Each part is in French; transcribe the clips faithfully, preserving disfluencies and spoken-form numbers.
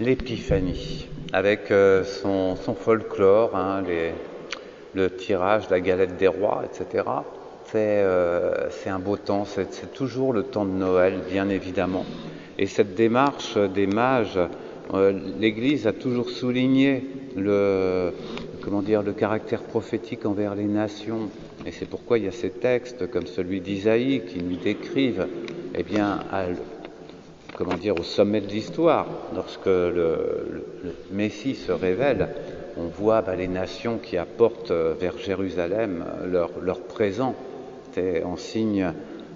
l'épiphanie, avec euh, son, son folklore, hein, les, le tirage, la galette des rois, et cetera. C'est euh, c'est un beau temps, c'est c'est toujours le temps de Noël, bien évidemment. Et cette démarche des mages, euh, l'Église a toujours souligné le, comment dire, le caractère prophétique envers les nations. Et c'est pourquoi il y a ces textes comme celui d'Isaïe qui nous décrivent, eh bien, à, comment dire, au sommet de l'histoire, lorsque le, le, le Messie se révèle, on voit bah, les nations qui apportent vers Jérusalem leur, leur présent. C'est en signe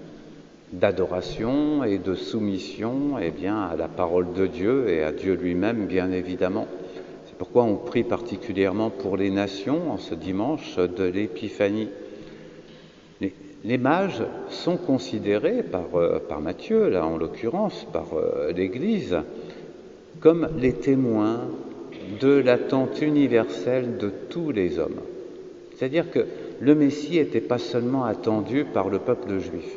d'adoration et de soumission eh bien, à la parole de Dieu et à Dieu lui-même, bien évidemment. C'est pourquoi on prie particulièrement pour les nations en ce dimanche de l'Épiphanie. Les, les mages sont considérés par, euh, par Matthieu, là en l'occurrence, par euh, l'Église, comme les témoins de l'attente universelle de tous les hommes. C'est-à-dire que le Messie n'était pas seulement attendu par le peuple juif.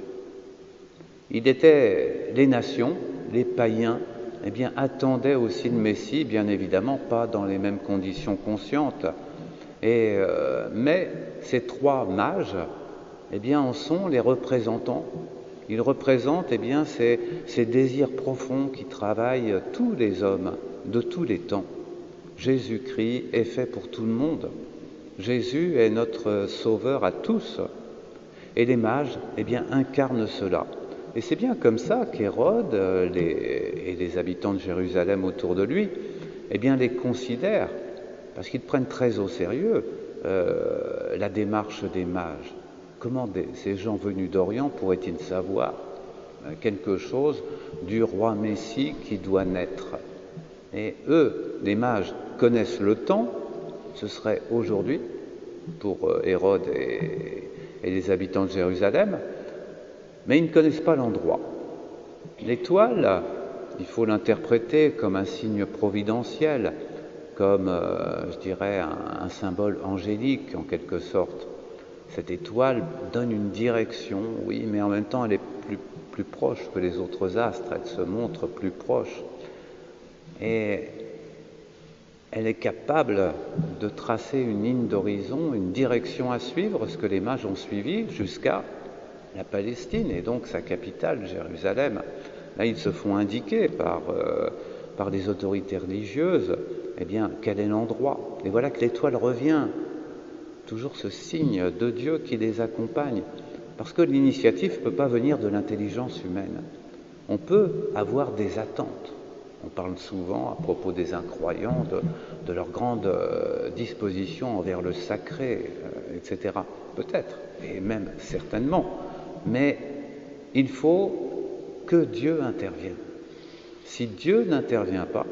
Il était, les nations, les païens, eh bien, attendaient aussi le Messie, bien évidemment, pas dans les mêmes conditions conscientes. Et, euh, mais ces trois mages, eh bien, en sont les représentants. Ils représentent eh bien, ces, ces désirs profonds qui travaillent tous les hommes de tous les temps. Jésus-Christ est fait pour tout le monde. Jésus est notre sauveur à tous. Et les mages eh bien, incarnent cela. Et c'est bien comme ça qu'Hérode les, et les habitants de Jérusalem autour de lui eh bien, les considèrent, parce qu'ils prennent très au sérieux euh, la démarche des mages. Comment des, ces gens venus d'Orient pourraient-ils savoir euh, quelque chose du roi Messie qui doit naître? Et eux, les mages, connaissent le temps, ce serait aujourd'hui pour euh, Hérode et, et les habitants de Jérusalem, mais ils ne connaissent pas l'endroit. L'étoile, il faut l'interpréter comme un signe providentiel, comme, euh, je dirais, un, un symbole angélique en quelque sorte. Cette étoile donne une direction, oui, mais en même temps elle est plus, plus proche que les autres astres, elle se montre plus proche. Et elle est capable de tracer une ligne d'horizon, une direction à suivre, ce que les mages ont suivi jusqu'à la Palestine et donc sa capitale, Jérusalem. Là, ils se font indiquer par, euh, par les autorités religieuses, eh bien, quel est l'endroit. Et voilà que l'étoile revient, toujours ce signe de Dieu qui les accompagne. Parce que l'initiative ne peut pas venir de l'intelligence humaine. On peut avoir des attentes. On parle souvent, à propos des incroyants, de, de leur grande euh, disposition envers le sacré, euh, et cetera. Peut-être, et même certainement. Mais il faut que Dieu intervienne. Si Dieu n'intervient pas,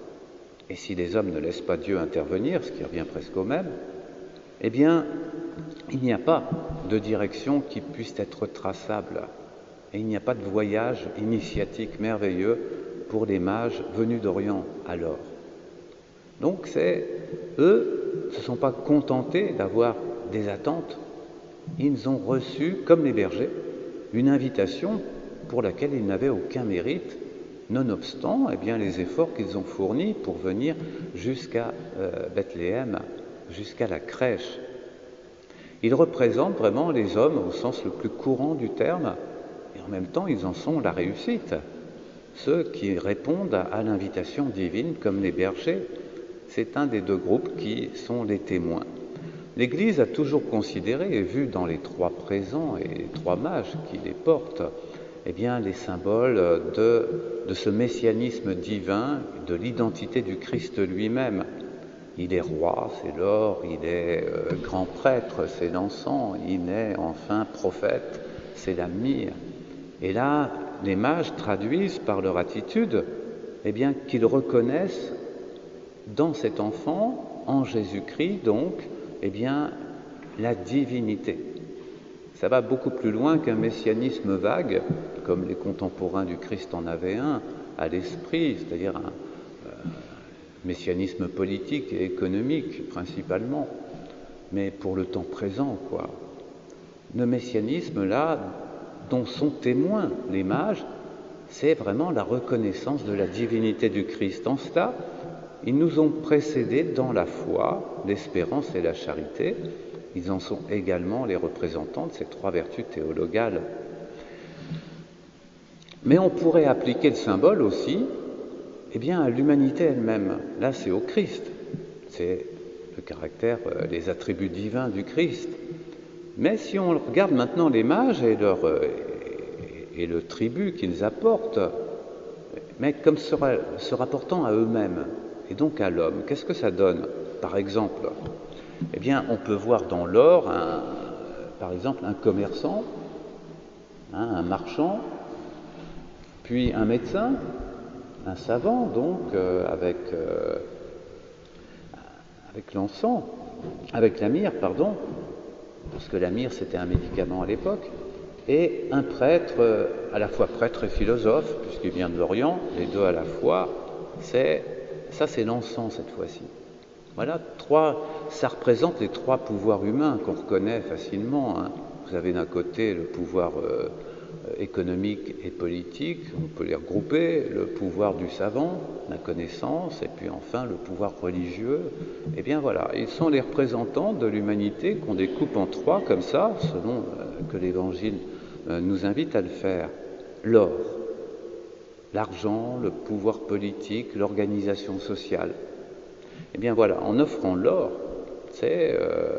et si les hommes ne laissent pas Dieu intervenir, ce qui revient presque au même, eh bien, il n'y a pas de direction qui puisse être traçable. Et il n'y a pas de voyage initiatique merveilleux pour les mages venus d'Orient alors. Donc, c'est, eux ne se sont pas contentés d'avoir des attentes. Ils ont reçu, comme les bergers, une invitation pour laquelle ils n'avaient aucun mérite, nonobstant eh bien, les efforts qu'ils ont fournis pour venir jusqu'à euh, Bethléem, jusqu'à la crèche. Ils représentent vraiment les hommes au sens le plus courant du terme, et en même temps, ils en sont la réussite. Ceux qui répondent à, à l'invitation divine, comme les bergers, c'est un des deux groupes qui sont les témoins. L'Église a toujours considéré et vu dans les trois présents et les trois mages qui les portent, eh bien, les symboles de, de ce messianisme divin, de l'identité du Christ lui-même. Il est roi, c'est l'or, il est euh, grand prêtre, c'est l'encens, il est enfin prophète, c'est la myrrhe. Et là, les mages traduisent par leur attitude eh bien, qu'ils reconnaissent dans cet enfant, en Jésus-Christ donc, eh bien, la divinité. Ça va beaucoup plus loin qu'un messianisme vague, comme les contemporains du Christ en avaient un, à l'esprit, c'est-à-dire un euh, messianisme politique et économique principalement, mais pour le temps présent, quoi. Le messianisme, là, dont sont témoins les mages, c'est vraiment la reconnaissance de la divinité du Christ. En cela, ils nous ont précédés dans la foi, l'espérance et la charité. Ils en sont également les représentants de ces trois vertus théologales. Mais on pourrait appliquer le symbole aussi eh bien, à l'humanité elle-même. Là, c'est au Christ. C'est le caractère, euh, les attributs divins du Christ. Mais si on regarde maintenant les mages et, leur, euh, et, et le tribut qu'ils apportent, mais comme se, se rapportant à eux-mêmes et donc à l'homme, qu'est-ce que ça donne? Par exemple, eh bien, on peut voir dans l'or, un, par exemple, un commerçant, hein, un marchand, puis un médecin, un savant, donc, euh, avec, euh, avec l'encens, avec la myrrhe, pardon, parce que la myrrhe, c'était un médicament à l'époque, et un prêtre, euh, à la fois prêtre et philosophe, puisqu'il vient de l'Orient, les deux à la fois, c'est, ça c'est l'encens cette fois-ci. Voilà, trois, ça représente les trois pouvoirs humains qu'on reconnaît facilement. Hein. Vous avez d'un côté le pouvoir euh, économique et politique, on peut les regrouper, le pouvoir du savant, la connaissance, et puis enfin le pouvoir religieux. Eh bien voilà, ils sont les représentants de l'humanité qu'on découpe en trois comme ça, selon euh, que l'Évangile euh, nous invite à le faire. L'or, l'argent, le pouvoir politique, l'organisation sociale. Eh bien voilà, en offrant l'or, c'est, euh,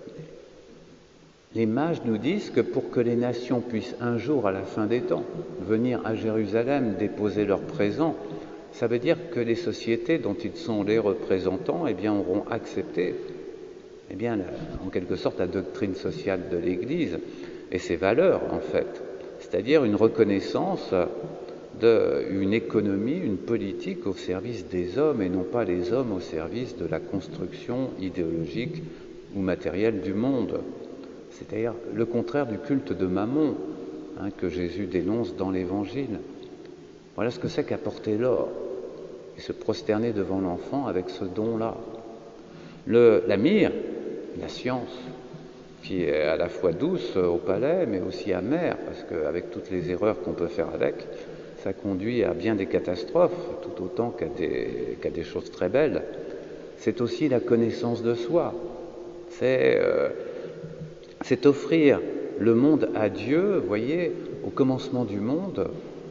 les mages nous disent que pour que les nations puissent un jour, à la fin des temps, venir à Jérusalem déposer leurs présents, ça veut dire que les sociétés dont ils sont les représentants eh bien, auront accepté, eh bien, la, en quelque sorte, la doctrine sociale de l'Église et ses valeurs, en fait, c'est-à-dire une reconnaissance d'une économie, une politique au service des hommes et non pas les hommes au service de la construction idéologique ou matérielle du monde. C'est-à-dire le contraire du culte de Mammon hein, que Jésus dénonce dans l'Évangile. Voilà ce que c'est qu'apporter l'or et se prosterner devant l'enfant avec ce don-là. Le, la myrrhe, la science, qui est à la fois douce au palais mais aussi amère, parce qu'avec toutes les erreurs qu'on peut faire avec, ça conduit à bien des catastrophes, tout autant qu'à des, qu'à des choses très belles. C'est aussi la connaissance de soi. C'est, euh, c'est offrir le monde à Dieu, vous voyez, au commencement du monde.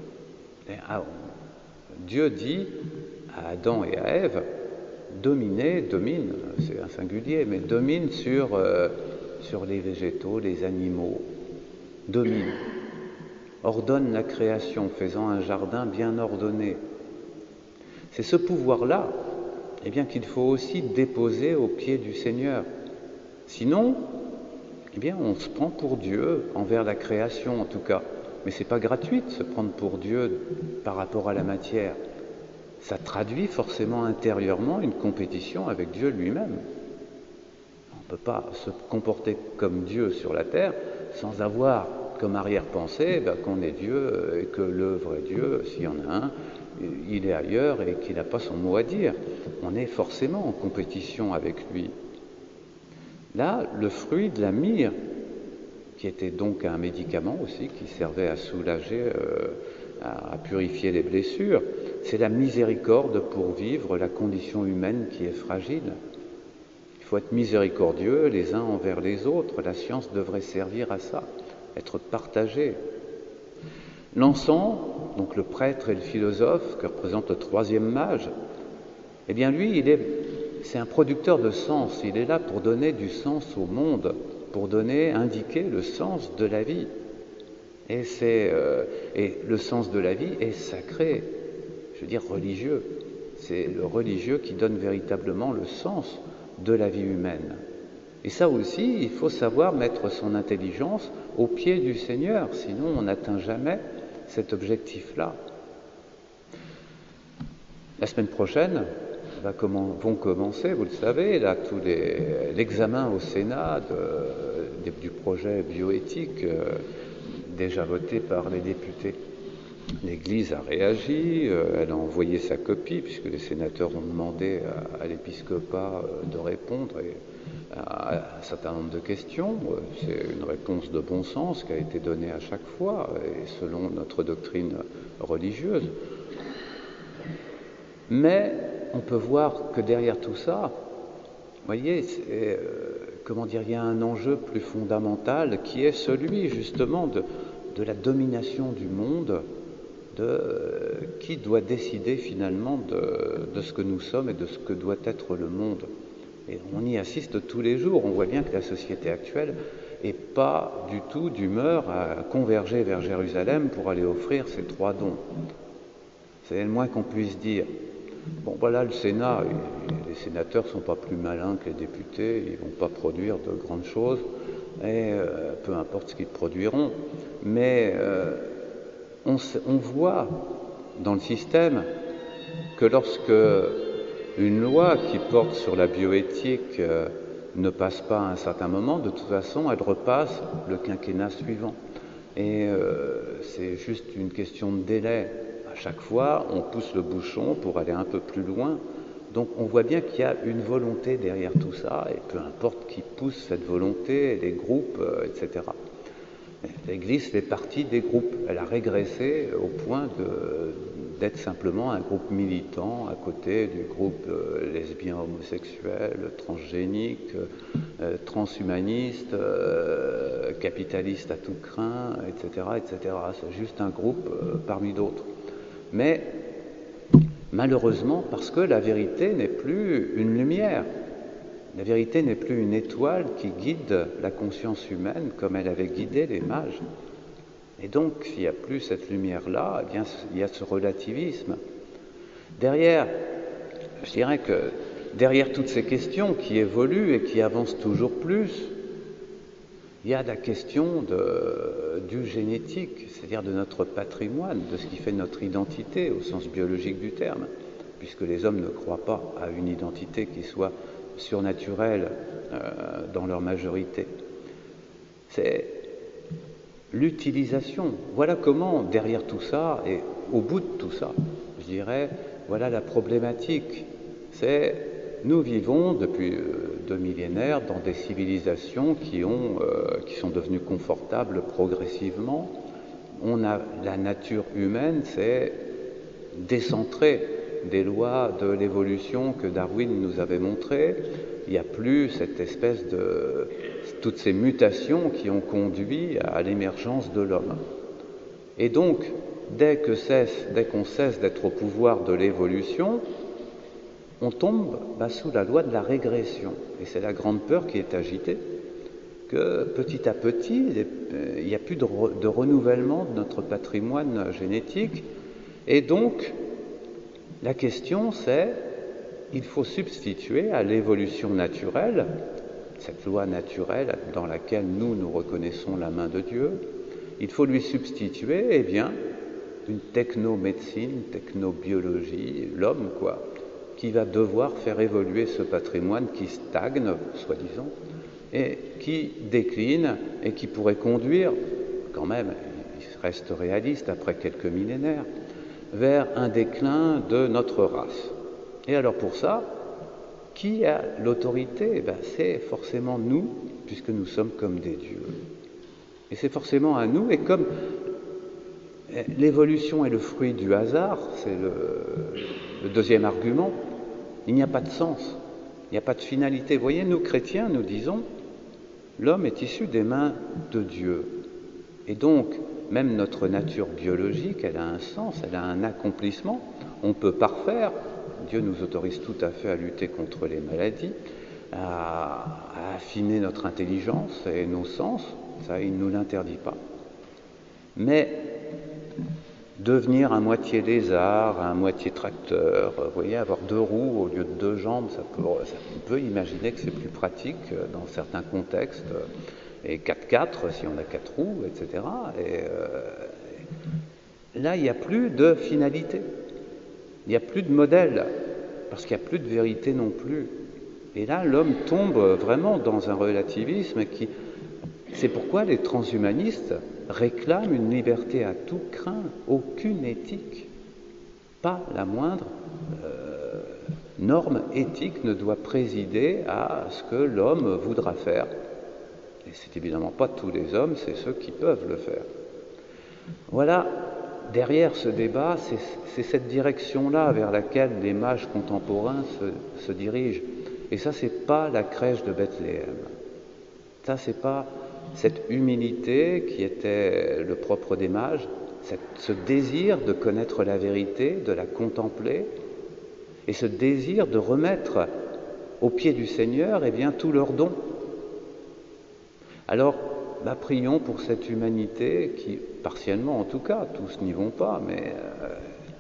Dieu dit à Adam et à Ève, dominez, domine, c'est un singulier, mais domine sur, euh, sur les végétaux, les animaux, domine. Ordonne la création, faisant un jardin bien ordonné. C'est ce pouvoir-là eh bien, qu'il faut aussi déposer aux pieds du Seigneur. Sinon, eh bien, on se prend pour Dieu, envers la création en tout cas. Mais ce n'est pas gratuit de se prendre pour Dieu par rapport à la matière. Ça traduit forcément intérieurement une compétition avec Dieu lui-même. On ne peut pas se comporter comme Dieu sur la terre sans avoir comme arrière-pensée ben, qu'on est Dieu et que l'œuvre est Dieu, s'il y en a un, il est ailleurs et qu'il n'a pas son mot à dire. On est forcément en compétition avec lui. Là, le fruit de la myrrhe, qui était donc un médicament aussi, qui servait à soulager, euh, à, à purifier les blessures, c'est la miséricorde pour vivre la condition humaine qui est fragile. Il faut être miséricordieux les uns envers les autres. La science devrait servir à ça, être partagée. L'encens, donc le prêtre et le philosophe, que représente le troisième mage, eh bien lui, il est, c'est un producteur de sens. Il est là pour donner du sens au monde, pour donner, indiquer le sens de la vie. Et, c'est, euh, et le sens de la vie est sacré, je veux dire religieux. C'est le religieux qui donne véritablement le sens de la vie humaine. Et ça aussi, il faut savoir mettre son intelligence au pied du Seigneur, sinon on n'atteint jamais cet objectif-là. La semaine prochaine va comment, vont commencer, vous le savez, là, tous les, l'examen au Sénat de, de, du projet bioéthique euh, déjà voté par les députés. L'Église a réagi, euh, elle a envoyé sa copie, puisque les sénateurs ont demandé à, à l'épiscopat euh, de répondre, et à un certain nombre de questions. C'est une réponse de bon sens qui a été donnée à chaque fois, et selon notre doctrine religieuse. Mais on peut voir que derrière tout ça, vous voyez, c'est, euh, comment dire, il y a un enjeu plus fondamental qui est celui justement de, de la domination du monde, de euh, qui doit décider finalement de, de ce que nous sommes et de ce que doit être le monde. Et on y assiste tous les jours. On voit bien que la société actuelle n'est pas du tout d'humeur à converger vers Jérusalem pour aller offrir ses trois dons. C'est le moins qu'on puisse dire. Bon, voilà, le Sénat, les sénateurs ne sont pas plus malins que les députés, ils ne vont pas produire de grandes choses, et euh, peu importe ce qu'ils produiront. Mais euh, on, on voit dans le système que lorsque une loi qui porte sur la bioéthique euh, ne passe pas à un certain moment, de toute façon, elle repasse le quinquennat suivant. Et euh, c'est juste une question de délai. À chaque fois, on pousse le bouchon pour aller un peu plus loin. Donc on voit bien qu'il y a une volonté derrière tout ça, et peu importe qui pousse cette volonté, les groupes, euh, et cetera. L'Église fait partie des groupes. Elle a régressé au point de, d'être simplement un groupe militant à côté du groupe euh, lesbien, homosexuel, transgénique, euh, transhumaniste, euh, capitaliste à tout crin, et cetera, et cetera. C'est juste un groupe euh, parmi d'autres. Mais malheureusement, parce que la vérité n'est plus une lumière, la vérité n'est plus une étoile qui guide la conscience humaine comme elle avait guidé les mages. Et donc, s'il n'y a plus cette lumière-là, eh bien, il y a ce relativisme. Derrière, je dirais que derrière toutes ces questions qui évoluent et qui avancent toujours plus, il y a la question de, du génétique, c'est-à-dire de notre patrimoine, de ce qui fait notre identité au sens biologique du terme, puisque les hommes ne croient pas à une identité qui soit surnaturelle euh, dans leur majorité. C'est l'utilisation. Voilà comment, derrière tout ça, et au bout de tout ça, je dirais, voilà la problématique. C'est, nous vivons depuis euh, deux millénaires dans des civilisations qui, ont, euh, qui sont devenues confortables progressivement. On a, la nature humaine s'est décentrée des lois de l'évolution que Darwin nous avait montrées. Il n'y a plus cette espèce de... toutes ces mutations qui ont conduit à l'émergence de l'homme. Et donc, dès que cesse, dès qu'on cesse d'être au pouvoir de l'évolution, on tombe bah, sous la loi de la régression. Et c'est la grande peur qui est agitée, que petit à petit, il n'y a plus de, re, de renouvellement de notre patrimoine génétique. Et donc, la question c'est, il faut substituer à l'évolution naturelle, cette loi naturelle dans laquelle nous, nous reconnaissons la main de Dieu, il faut lui substituer, eh bien, une technomédecine, technobiologie, l'homme, quoi, qui va devoir faire évoluer ce patrimoine qui stagne, soi-disant, et qui décline et qui pourrait conduire, quand même, il reste réaliste après quelques millénaires, vers un déclin de notre race. Et alors pour ça, qui a l'autorité? Ben, c'est forcément nous, puisque nous sommes comme des dieux. Et c'est forcément à nous, et comme l'évolution est le fruit du hasard, c'est le, le deuxième argument, il n'y a pas de sens, il n'y a pas de finalité. Vous voyez, nous chrétiens, nous disons, l'homme est issu des mains de Dieu. Et donc, même notre nature biologique, elle a un sens, elle a un accomplissement. On peut parfaire, Dieu nous autorise tout à fait à lutter contre les maladies, à, à affiner notre intelligence et nos sens, ça il ne nous l'interdit pas. Mais devenir à moitié lézard, à moitié tracteur, vous voyez, avoir deux roues au lieu de deux jambes, ça peut, ça, on peut imaginer que c'est plus pratique dans certains contextes, et quatre quatre si on a quatre roues, et cetera. Et euh, là, il n'y a plus de finalité, il n'y a plus de modèle, parce qu'il n'y a plus de vérité non plus. Et là, l'homme tombe vraiment dans un relativisme qui... C'est pourquoi les transhumanistes réclament une liberté à tout crin, aucune éthique, pas la moindre, euh, norme éthique ne doit présider à ce que l'homme voudra faire. Et c'est évidemment pas tous les hommes, c'est ceux qui peuvent le faire. Voilà, derrière ce débat, c'est cette direction-là vers laquelle les mages contemporains se, se dirigent. Et ça, c'est pas la crèche de Bethléem. Ça, c'est pas cette humilité qui était le propre des mages, cette, ce désir de connaître la vérité, de la contempler, et ce désir de remettre aux pieds du Seigneur, eh bien, tous leurs dons. Alors, bah, prions pour cette humanité qui, partiellement en tout cas, tous n'y vont pas, mais euh,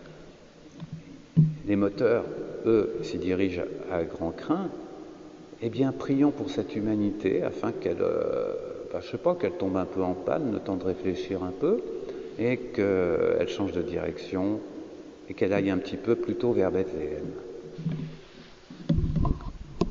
les moteurs, eux, s'y dirigent à grand crin. Eh bien, prions pour cette humanité afin qu'elle, euh, bah, je sais pas, qu'elle tombe un peu en panne, le temps de réfléchir un peu, et qu'elle change de direction, et qu'elle aille un petit peu plutôt vers Bethléem.